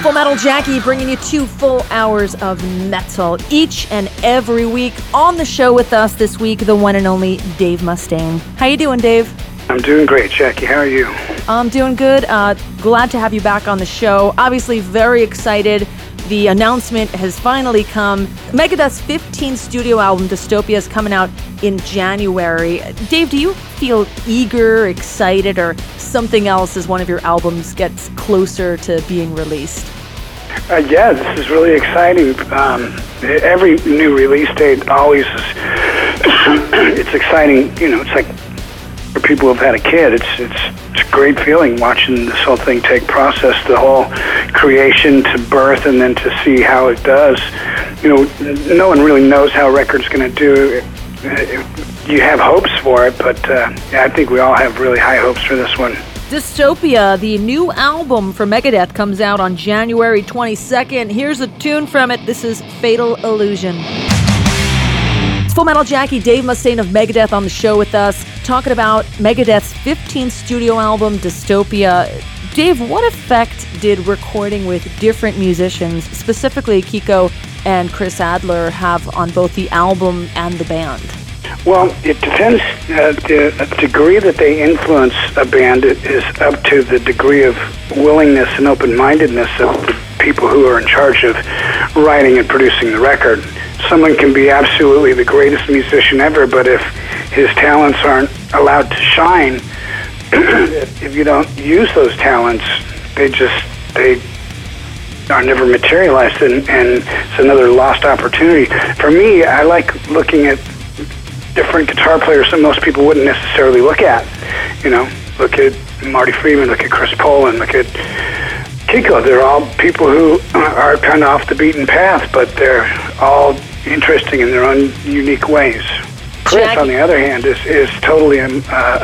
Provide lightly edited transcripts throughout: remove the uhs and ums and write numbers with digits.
Full Metal Jackie bringing you 2 full hours of metal each and every week. On the show with us this week, the one and only Dave Mustaine. How you doing, Dave? I'm doing great, Jackie. How are you? I'm doing good. Glad to have you back on the show. Obviously very excited. The announcement has finally come. Megadeth's 15th studio album, Dystopia, is coming out in January. Dave, do you feel eager, excited, or something else as one of your albums gets closer to being released? Yeah, this is really exciting. Every new release date always is, it's exciting. You know, it's like for people who've had a kid, it's a great feeling watching this whole thing process, the whole creation to birth, and then to see how it does. You know, no one really knows how a record's going to do. You have hopes for it, but I think we all have really high hopes for this one. Dystopia, the new album for Megadeth, comes out on January 22nd. Here's a tune from it. This is Fatal Illusion. It's Full Metal Jackie, Dave Mustaine of Megadeth on the show with us, talking about Megadeth's 15th studio album, Dystopia. Dave, what effect did recording with different musicians, specifically Kiko and Chris Adler, have on both the album and the band? Well, it depends. The degree that they influence a band is up to the degree of willingness and open-mindedness of the people who are in charge of writing and producing the record. Someone can be absolutely the greatest musician ever, but if his talents aren't allowed to shine, if you don't use those talents, they are never materialized, and it's another lost opportunity. For me, I like looking at different guitar players that most people wouldn't necessarily look at. You know, look at Marty Friedman, look at Chris Poland, look at Kiko. They're all people who are kind of off the beaten path, but they're all interesting in their own unique ways. Chris, on the other hand, is totally a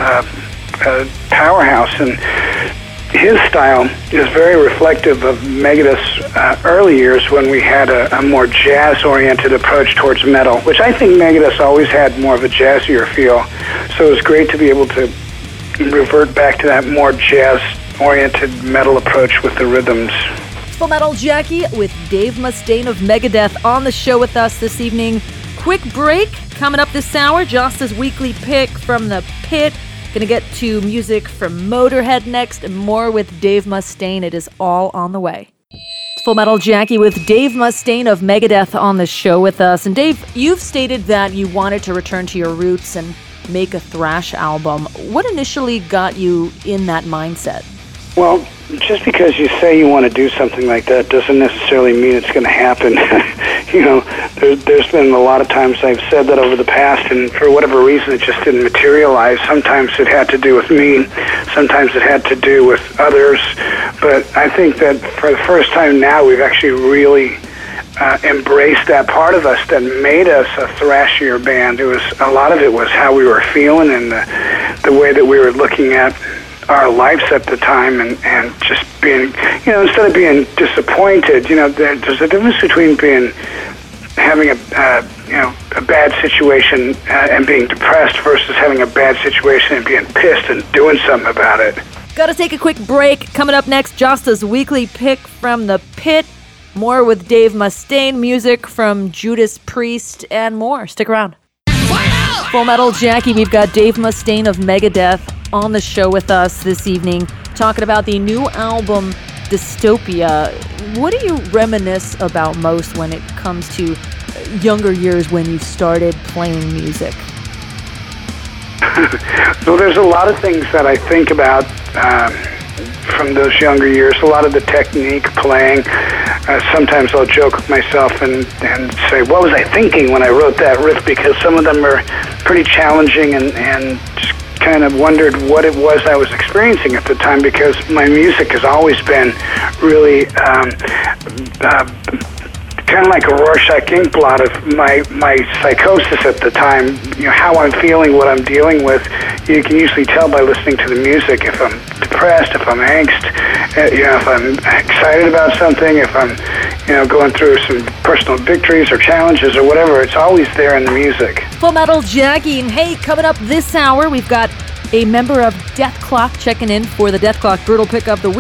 powerhouse, and his style is very reflective of Megadeth's early years when we had a more jazz-oriented approach towards metal, which I think Megadeth always had more of a jazzier feel. So it was great to be able to revert back to that more jazz-oriented metal approach with the rhythms. Full Metal Jackie with Dave Mustaine of Megadeth on the show with us this evening. Quick break coming up this hour. Josta's weekly pick from the pit. Gonna get to music from Motorhead next and more with Dave Mustaine. It is all on the way. It's Full Metal Jackie with Dave Mustaine of Megadeth on the show with us. And Dave, you've stated that you wanted to return to your roots and make a thrash album. What initially got you in that mindset? Well, just because you say you want to do something like that doesn't necessarily mean it's going to happen. You know, there's been a lot of times I've said that over the past, and for whatever reason it just didn't materialize. Sometimes it had to do with me, sometimes it had to do with others, but I think that for the first time now we've actually really embraced that part of us that made us a thrashier band. A lot of it was how we were feeling and the way that we were looking at our lives at the time, and just being, you know, instead of being disappointed, you know, there's a difference between having a bad situation and being depressed versus having a bad situation and being pissed and doing something about it. Gotta take a quick break. Coming up next, Josta's weekly pick from the pit. More with Dave Mustaine, music from Judas Priest, and more. Stick around. Full Metal Jackie, we've got Dave Mustaine of Megadeth on the show with us this evening, talking about the new album, Dystopia. What do you reminisce about most when it comes to younger years when you started playing music? Well, there's a lot of things that I think about from those younger years, a lot of the technique playing. Sometimes I'll joke with myself and say, what was I thinking when I wrote that riff? Because some of them are pretty challenging, and just kind of wondered what it was I was experiencing at the time, because my music has always been really kind of like a Rorschach ink blot of my psychosis at the time. You know, how I'm feeling, what I'm dealing with. You can usually tell by listening to the music if I'm depressed, if I'm angst, if I'm excited about something, if I'm, going through some personal victories or challenges or whatever. It's always there in the music. Full Metal Jackie, and hey, coming up this hour, we've got a member of Death Clock checking in for the Death Clock Brutal Pick of the Week.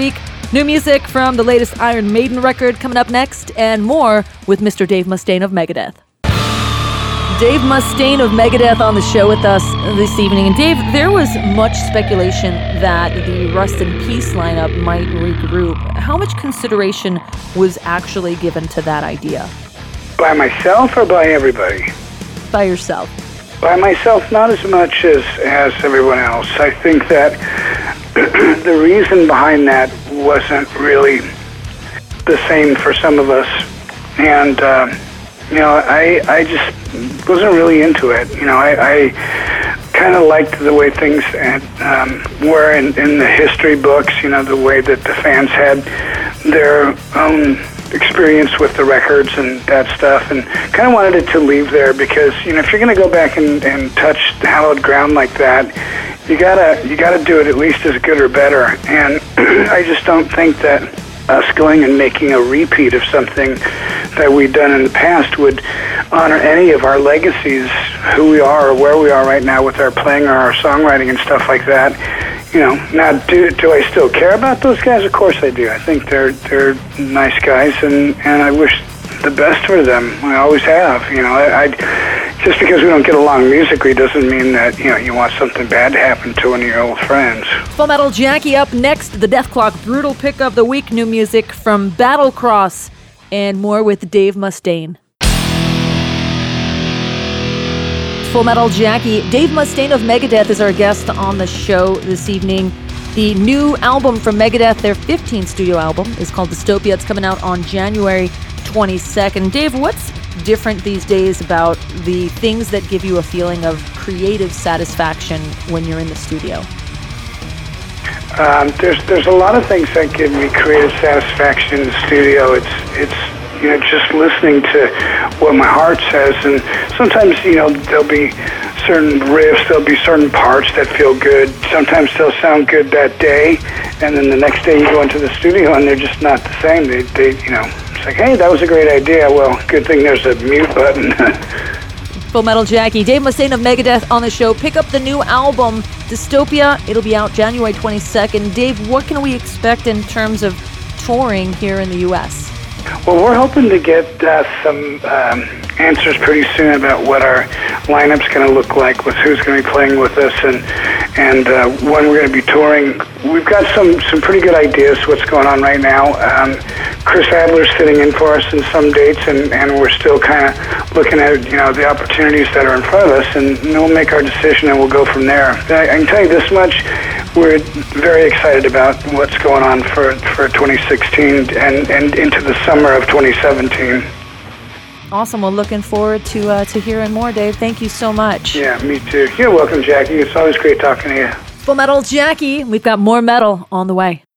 New music from the latest Iron Maiden record coming up next, and more with Mr. Dave Mustaine of Megadeth. Dave Mustaine of Megadeth on the show with us this evening. And Dave, there was much speculation that the Rust in Peace lineup might regroup. How much consideration was actually given to that idea? By myself or by everybody? By yourself. By myself, not as much as everyone else. I think that the reason behind that wasn't really the same for some of us. And, I just wasn't really into it. I kind of liked the way things were in the history books, the way that the fans had their own experience with the records and that stuff, and kind of wanted it to leave there because, if you're going to go back and touch hallowed ground like that, you gotta do it at least as good or better. And I just don't think that us going and making a repeat of something that we've done in the past would honor any of our legacies, who we are or where we are right now with our playing or our songwriting and stuff like that. Now, do I still care about those guys? Of course I do. I think they're nice guys, and I wish the best for them. I always have. Just because we don't get along musically doesn't mean that, you want something bad to happen to one of your old friends. Full Metal Jackie up next, the Dethklok Brutal Pick of the Week, new music from Battlecross, and more with Dave Mustaine. Full Metal Jackie. Dave Mustaine of Megadeth is our guest on the show this evening. The new album from Megadeth, their 15th studio album, is called Dystopia. It's coming out on January 22nd. Dave, what's different these days about the things that give you a feeling of creative satisfaction when you're in the studio? There's a lot of things that give me creative satisfaction in the studio. It's just listening to what my heart says, and sometimes there'll be certain riffs, there'll be certain parts that feel good. Sometimes they'll sound good that day, and then the next day you go into the studio and they're just not the same. They it's like, hey, that was a great idea. Well, good thing there's a mute button. Full Metal Jackie, Dave Mustaine of Megadeth on the show. Pick up the new album, Dystopia. It'll be out January 22nd. Dave, what can we expect in terms of touring here in the U.S.? Well, we're hoping to get some answers pretty soon about what our lineup's going to look like, with who's going to be playing with us, and when we're going to be touring. We've got some pretty good ideas what's going on right now. Chris Adler's sitting in for us in some dates, and we're still kind of looking at the opportunities that are in front of us, and we'll make our decision and we'll go from there. I can tell you this much: we're very excited about what's going on for 2016 and into the summer of 2017. Awesome. Well, looking forward to hearing more, Dave. Thank you so much. Yeah, me too. You're welcome, Jackie. It's always great talking to you. Full Metal Jackie. We've got more metal on the way.